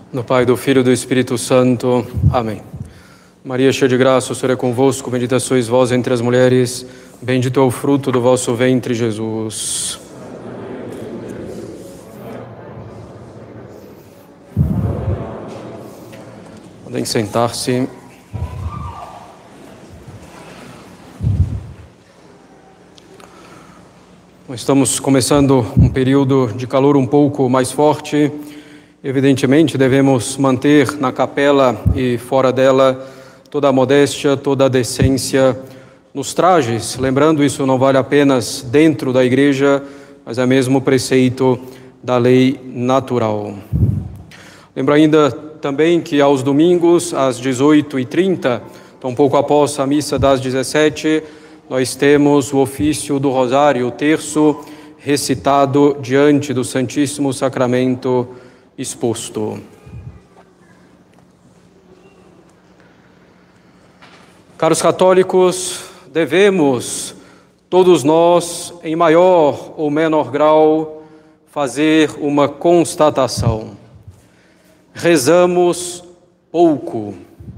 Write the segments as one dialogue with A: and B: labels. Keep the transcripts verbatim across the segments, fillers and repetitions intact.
A: Do Pai, do Filho e do Espírito Santo. Amém. Maria, cheia de graça, o Senhor é convosco, bendita sois vós entre as mulheres, bendito é o fruto do vosso ventre, Jesus. Podem sentar-se. Estamos começando um período de calor um pouco mais forte. Evidentemente, devemos manter na capela e fora dela toda a modéstia, toda a decência nos trajes. Lembrando, isso não vale apenas dentro da igreja, mas é mesmo o preceito da lei natural. Lembro ainda também que aos domingos, às dezoito e trinta, então pouco após a missa das dezessete, nós temos o ofício do Rosário, o terço recitado diante do Santíssimo Sacramento exposto. Caros católicos, devemos, todos nós, em maior ou menor grau, fazer uma constatação. Rezamos pouco.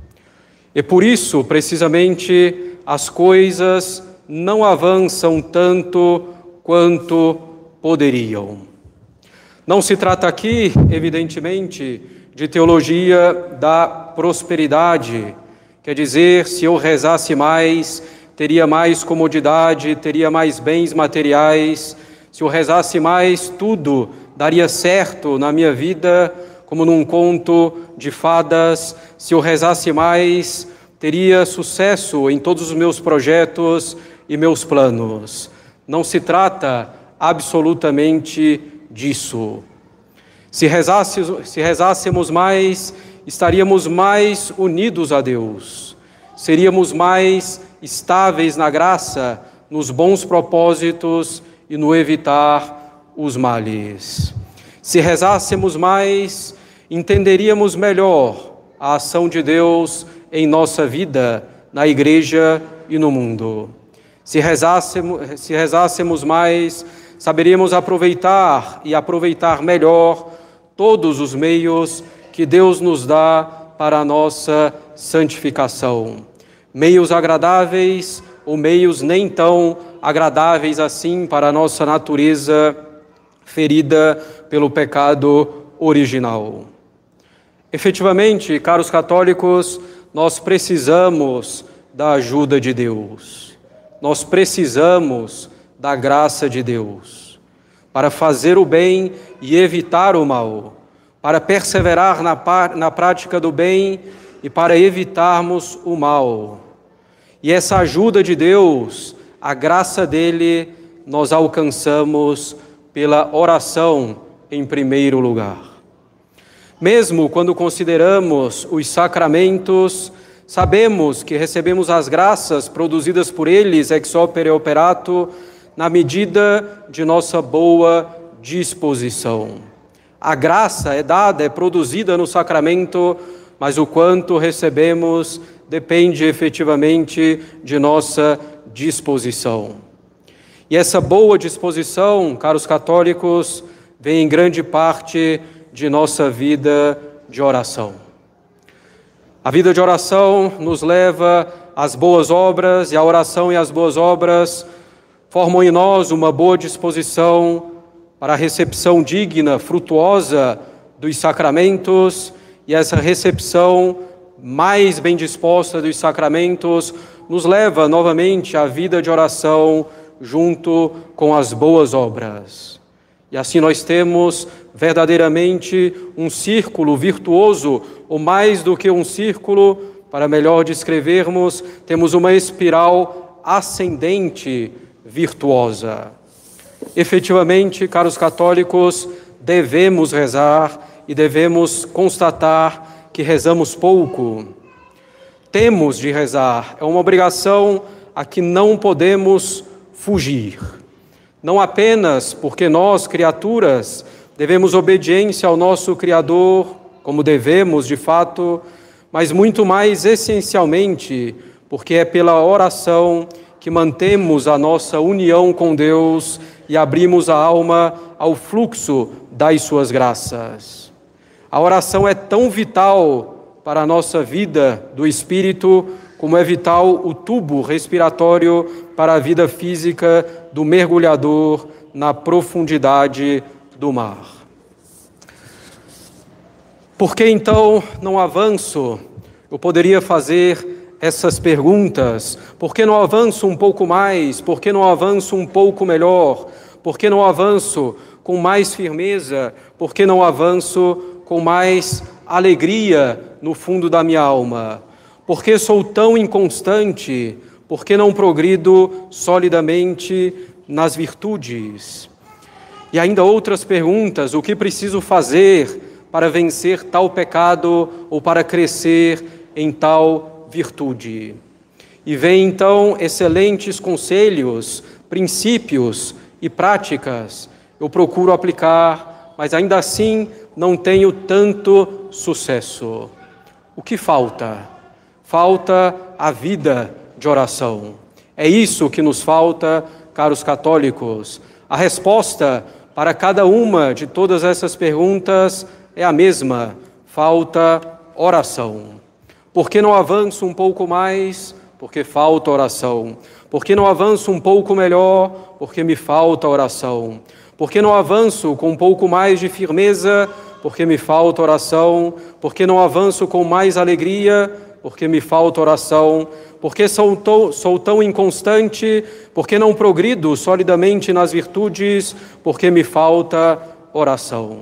A: E por isso, precisamente, as coisas não avançam tanto quanto poderiam. Não se trata aqui, evidentemente, de teologia da prosperidade. Quer dizer, se eu rezasse mais, teria mais comodidade, teria mais bens materiais. Se eu rezasse mais, tudo daria certo na minha vida, como num conto de fadas. Se eu rezasse mais, teria sucesso em todos os meus projetos e meus planos. Não se trata absolutamente disso. Se rezássemos, se rezássemos mais, estaríamos mais unidos a Deus. Seríamos mais estáveis na graça, nos bons propósitos e no evitar os males. Se rezássemos mais, entenderíamos melhor a ação de Deus em nossa vida, na igreja e no mundo. Se rezássemos, se rezássemos mais, saberíamos aproveitar e aproveitar melhor todos os meios que Deus nos dá para a nossa santificação. Meios agradáveis ou meios nem tão agradáveis assim para a nossa natureza ferida pelo pecado original. Efetivamente, caros católicos, nós precisamos da ajuda de Deus. Nós precisamos da graça de Deus para fazer o bem e evitar o mal, para perseverar na, na prática do bem e para evitarmos o mal. E essa ajuda de Deus, a graça dele, nós alcançamos pela oração em primeiro lugar. Mesmo quando consideramos os sacramentos, sabemos que recebemos as graças produzidas por eles, ex opere operato, na medida de nossa boa disposição. A graça é dada, é produzida no sacramento, mas o quanto recebemos depende efetivamente de nossa disposição. E essa boa disposição, caros católicos, vem em grande parte de nossa vida de oração. A vida de oração nos leva às boas obras, e a oração e as boas obras formam em nós uma boa disposição para a recepção digna, frutuosa dos sacramentos, e essa recepção mais bem disposta dos sacramentos nos leva novamente à vida de oração junto com as boas obras. E assim nós temos verdadeiramente um círculo virtuoso, ou mais do que um círculo, para melhor descrevermos, temos uma espiral ascendente virtuosa. Efetivamente, caros católicos, devemos rezar e devemos constatar que rezamos pouco. Temos de rezar, é uma obrigação a que não podemos fugir. Não apenas porque nós, criaturas, devemos obediência ao nosso Criador, como devemos de fato, mas muito mais essencialmente porque é pela oração que mantemos a nossa união com Deus e abrimos a alma ao fluxo das suas graças. A oração é tão vital para a nossa vida do espírito, como é vital o tubo respiratório para a vida física do mergulhador na profundidade do mar. Por que então não avanço? Eu poderia fazer essas perguntas. Por que não avanço um pouco mais? Por que não avanço um pouco melhor? Por que não avanço com mais firmeza? Por que não avanço com mais alegria no fundo da minha alma? Por que sou tão inconstante? Por que não progrido solidamente nas virtudes? E ainda outras perguntas: o que preciso fazer para vencer tal pecado ou para crescer em tal virtude? E vem então excelentes conselhos, princípios e práticas. Eu procuro aplicar, mas ainda assim não tenho tanto sucesso. O que falta? Falta a vida de oração. É isso que nos falta, caros católicos. A resposta para cada uma de todas essas perguntas é a mesma: falta oração. Por que não avanço um pouco mais? Porque falta oração. Por que não avanço um pouco melhor? Porque me falta oração. Por que não avanço com um pouco mais de firmeza? Porque me falta oração. Por que não avanço com mais alegria? Porque me falta oração. Por que sou tão, sou tão inconstante? Porque não progrido solidamente nas virtudes? Porque me falta oração.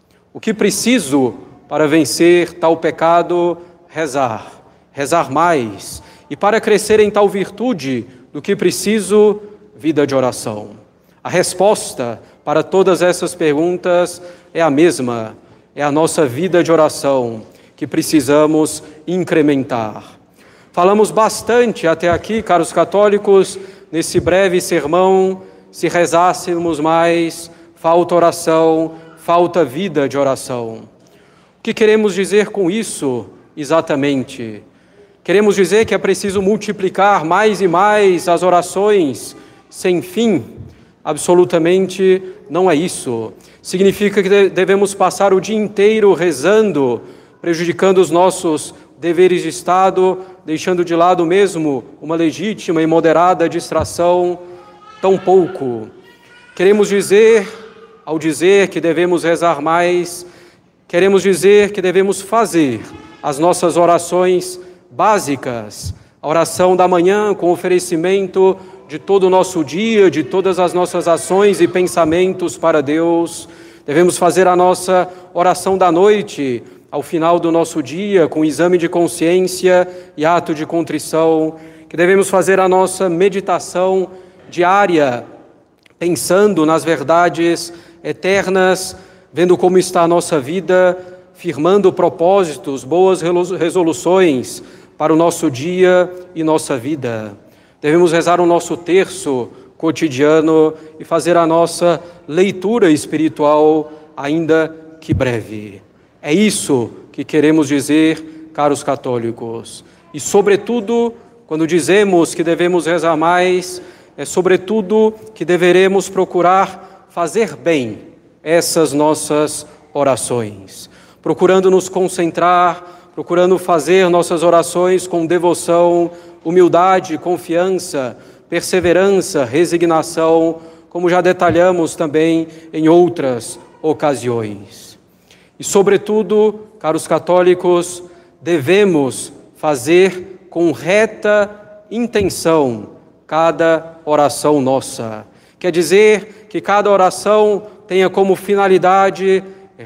A: O que preciso para vencer tal pecado? Rezar. Rezar mais. E para crescer em tal virtude, do que preciso? Vida de oração. A resposta para todas essas perguntas é a mesma. É a nossa vida de oração que precisamos incrementar. Falamos bastante até aqui, caros católicos, nesse breve sermão: se rezássemos mais, falta oração, falta vida de oração. O que queremos dizer com isso exatamente? Queremos dizer que é preciso multiplicar mais e mais as orações sem fim? Absolutamente não é isso. Significa que devemos passar o dia inteiro rezando, prejudicando os nossos deveres de Estado, deixando de lado mesmo uma legítima e moderada distração? Tampouco. Queremos dizer, ao dizer que devemos rezar mais, queremos dizer que devemos fazer as nossas orações básicas, a oração da manhã com oferecimento de todo o nosso dia, de todas as nossas ações e pensamentos para Deus. Devemos fazer a nossa oração da noite, ao final do nosso dia, com exame de consciência e ato de contrição. Que devemos fazer a nossa meditação diária, pensando nas verdades eternas, vendo como está a nossa vida, firmando propósitos, boas resoluções para o nosso dia e nossa vida. Devemos rezar o nosso terço cotidiano e fazer a nossa leitura espiritual, ainda que breve. É isso que queremos dizer, caros católicos. E, sobretudo, quando dizemos que devemos rezar mais, é sobretudo que deveremos procurar fazer bem essas nossas orações, procurando nos concentrar, procurando fazer nossas orações com devoção, humildade, confiança, perseverança, resignação, como já detalhamos também em outras ocasiões. E, sobretudo, caros católicos, devemos fazer com reta intenção cada oração nossa. Quer dizer que cada oração tenha como finalidade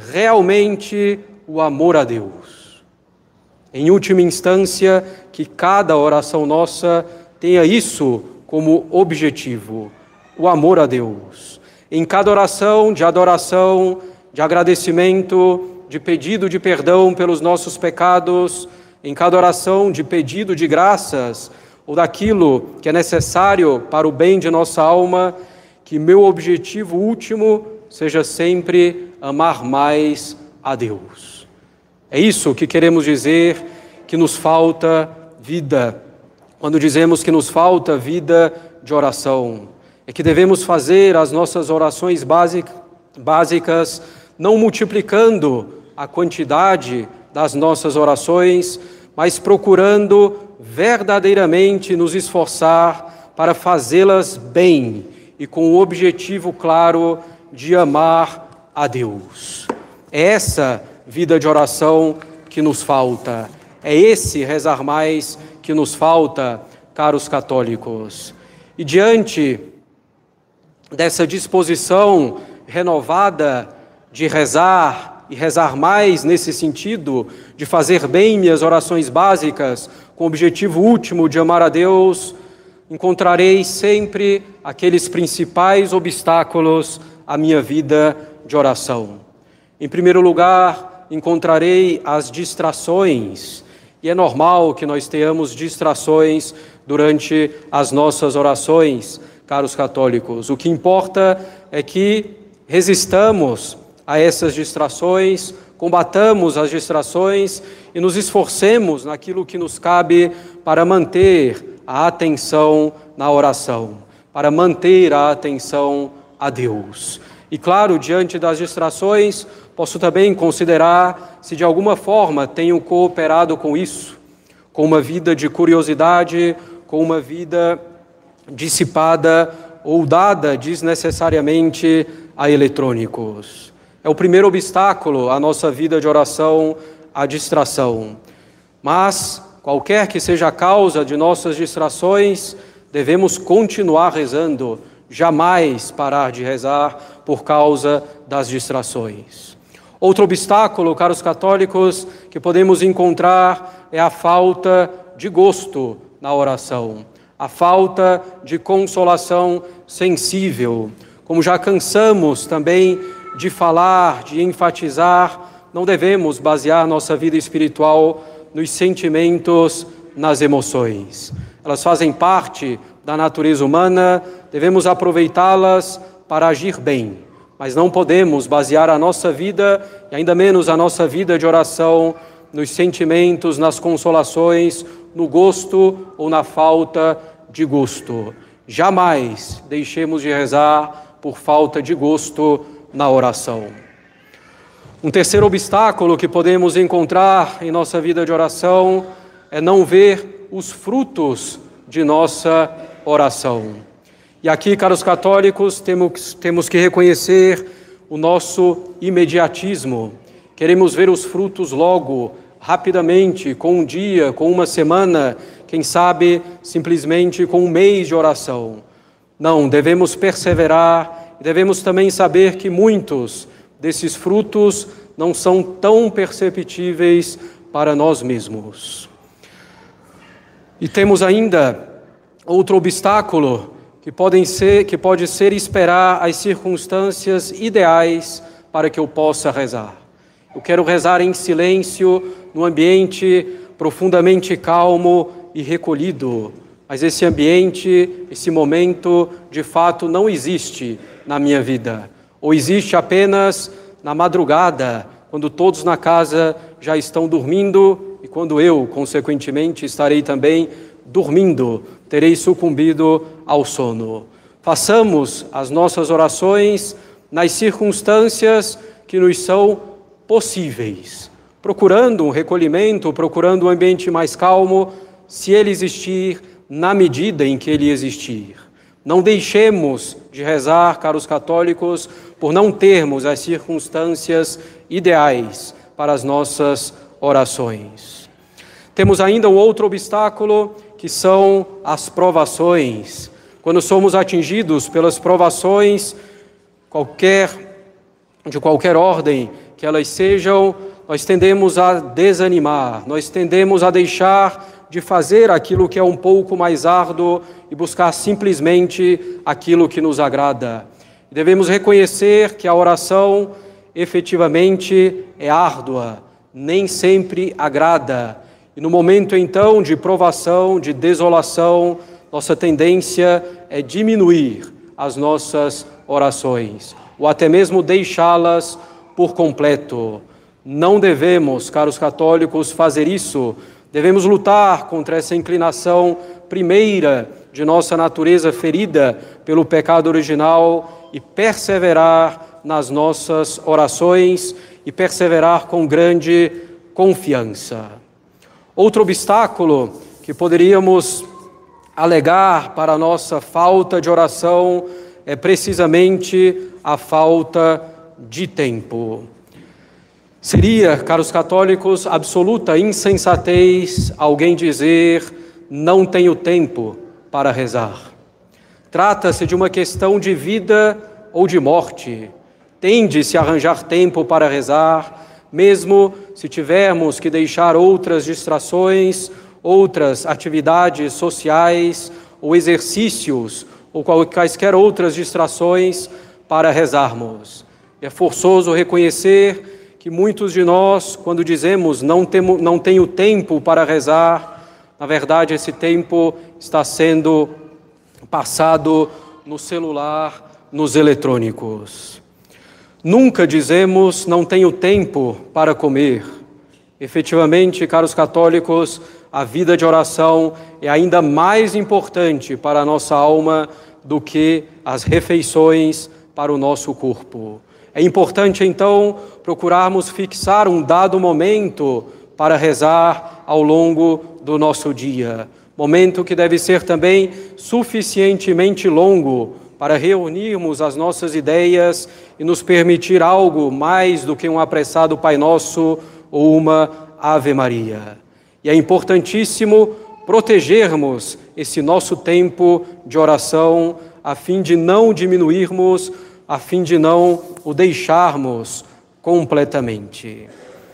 A: realmente o amor a Deus. Em última instância, que cada oração nossa tenha isso como objetivo, o amor a Deus. Em cada oração de adoração, de agradecimento, de pedido de perdão pelos nossos pecados, em cada oração de pedido de graças ou daquilo que é necessário para o bem de nossa alma, que meu objetivo último seja sempre amar mais a Deus. É isso que queremos dizer, que nos falta vida. Quando dizemos que nos falta vida de oração, é que devemos fazer as nossas orações básicas, não multiplicando a quantidade das nossas orações, mas procurando verdadeiramente nos esforçar para fazê-las bem e com o objetivo claro de amar a Deus. É essa vida de oração que nos falta. É esse rezar mais que nos falta, caros católicos. E diante dessa disposição renovada de rezar e rezar mais nesse sentido, de fazer bem minhas orações básicas, com o objetivo último de amar a Deus, encontrarei sempre aqueles principais obstáculos à minha vida de oração. Em primeiro lugar, encontrarei as distrações, e é normal que nós tenhamos distrações durante as nossas orações, caros católicos. O que importa é que resistamos a essas distrações, combatamos as distrações e nos esforcemos naquilo que nos cabe para manter a atenção na oração, para manter a atenção a Deus. E claro, diante das distrações, posso também considerar se de alguma forma tenho cooperado com isso, com uma vida de curiosidade, com uma vida dissipada ou dada desnecessariamente a eletrônicos. É o primeiro obstáculo à nossa vida de oração, a distração. Mas, qualquer que seja a causa de nossas distrações, devemos continuar rezando, jamais parar de rezar por causa das distrações. Outro obstáculo, caros católicos, que podemos encontrar é a falta de gosto na oração, a falta de consolação sensível. Como já cansamos também de falar, de enfatizar, não devemos basear nossa vida espiritual nos sentimentos, nas emoções. Elas fazem parte da natureza humana, devemos aproveitá-las para agir bem, mas não podemos basear a nossa vida, e ainda menos a nossa vida de oração, nos sentimentos, nas consolações, no gosto ou na falta de gosto. Jamais deixemos de rezar por falta de gosto na oração. Um terceiro obstáculo que podemos encontrar em nossa vida de oração é não ver os frutos de nossa oração. E aqui, caros católicos, temos, temos que reconhecer o nosso imediatismo. Queremos ver os frutos logo, rapidamente, com um dia, com uma semana, quem sabe simplesmente com um mês de oração. Não, devemos perseverar e devemos também saber que muitos desses frutos não são tão perceptíveis para nós mesmos. E temos ainda outro obstáculo que, podem ser, que pode ser esperar as circunstâncias ideais para que eu possa rezar. Eu quero rezar em silêncio, num ambiente profundamente calmo e recolhido, mas esse ambiente, esse momento, de fato, não existe na minha vida, ou existe apenas na madrugada, quando todos na casa já estão dormindo e quando eu, consequentemente, estarei também dormindo, terei sucumbido ao sono. Façamos as nossas orações nas circunstâncias que nos são possíveis, procurando um recolhimento, procurando um ambiente mais calmo, se ele existir, na medida em que ele existir. Não deixemos de rezar, caros católicos, por não termos as circunstâncias ideais para as nossas orações. Temos ainda um outro obstáculo, que são as provações. Quando somos atingidos pelas provações, qualquer, de qualquer ordem que elas sejam, nós tendemos a desanimar, nós tendemos a deixar de fazer aquilo que é um pouco mais árduo e buscar simplesmente aquilo que nos agrada. Devemos reconhecer que a oração efetivamente é árdua, nem sempre agrada. E no momento então de provação, de desolação, nossa tendência é diminuir as nossas orações, ou até mesmo deixá-las por completo. Não devemos, caros católicos, fazer isso. Devemos lutar contra essa inclinação primeira de nossa natureza ferida pelo pecado original e perseverar nas nossas orações e perseverar com grande confiança. Outro obstáculo que poderíamos alegar para a nossa falta de oração é precisamente a falta de tempo. Seria, caros católicos, absoluta insensatez alguém dizer: não tenho tempo para rezar. Trata-se de uma questão de vida ou de morte. Tende-se a arranjar tempo para rezar, mesmo se tivermos que deixar outras distrações, outras atividades sociais ou exercícios ou quaisquer outras distrações para rezarmos. É forçoso reconhecer que muitos de nós, quando dizemos não, temo, não tenho tempo para rezar, na verdade esse tempo está sendo passado no celular, nos eletrônicos. Nunca dizemos não tenho tempo para comer. Efetivamente, caros católicos, a vida de oração é ainda mais importante para a nossa alma do que as refeições para o nosso corpo. É importante, então, procurarmos fixar um dado momento para rezar ao longo do nosso dia. Momento que deve ser também suficientemente longo para reunirmos as nossas ideias e nos permitir algo mais do que um apressado Pai Nosso ou uma Ave Maria. E é importantíssimo protegermos esse nosso tempo de oração a fim de não diminuirmos, a fim de não o deixarmos completamente.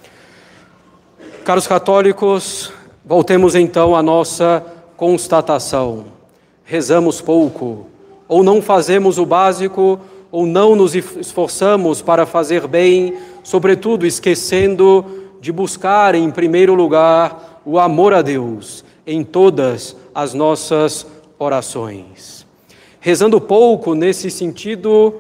A: Caros católicos, voltemos então à nossa constatação. Rezamos pouco, ou não fazemos o básico, ou não nos esforçamos para fazer bem, sobretudo esquecendo de buscar em primeiro lugar o amor a Deus em todas as nossas orações. Rezando pouco nesse sentido,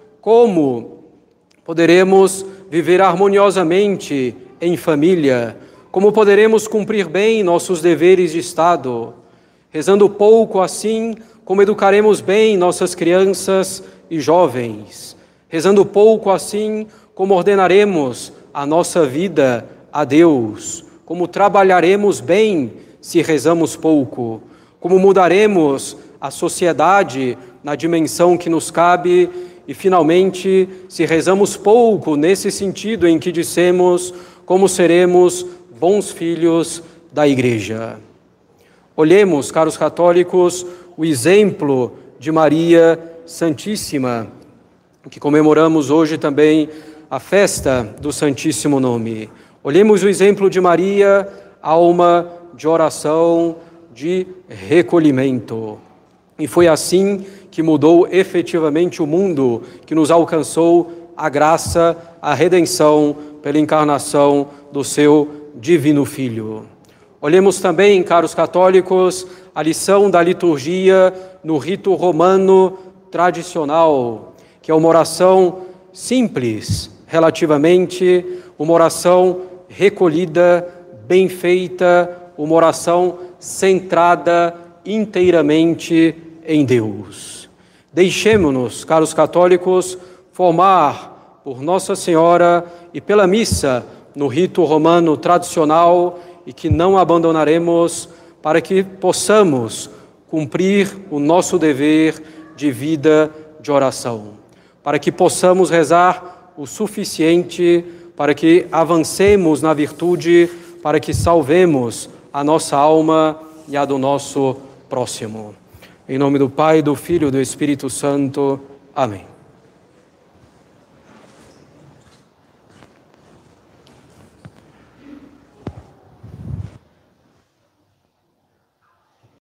A: como poderemos viver harmoniosamente em família? Como poderemos cumprir bem nossos deveres de Estado? Rezando pouco assim, como educaremos bem nossas crianças e jovens? Rezando pouco assim, como ordenaremos a nossa vida a Deus? Como trabalharemos bem se rezamos pouco? Como mudaremos a sociedade na dimensão que nos cabe? E, finalmente, se rezamos pouco nesse sentido em que dissemos como seremos bons filhos da Igreja. Olhemos, caros católicos, o exemplo de Maria Santíssima, que comemoramos hoje também a festa do Santíssimo Nome. Olhemos o exemplo de Maria, alma de oração, de recolhimento. E foi assim que mudou efetivamente o mundo, que nos alcançou a graça, a redenção pela encarnação do seu divino Filho. Olhemos também, caros católicos, a lição da liturgia no rito romano tradicional, que é uma oração simples, relativamente, uma oração recolhida, bem feita, uma oração centrada inteiramente em Deus. Deixemo-nos, caros católicos, formar por Nossa Senhora e pela missa no rito romano tradicional e que não abandonaremos para que possamos cumprir o nosso dever de vida de oração, para que possamos rezar o suficiente, para que avancemos na virtude, para que salvemos a nossa alma e a do nosso próximo. Em nome do Pai, do Filho e do Espírito Santo. Amém.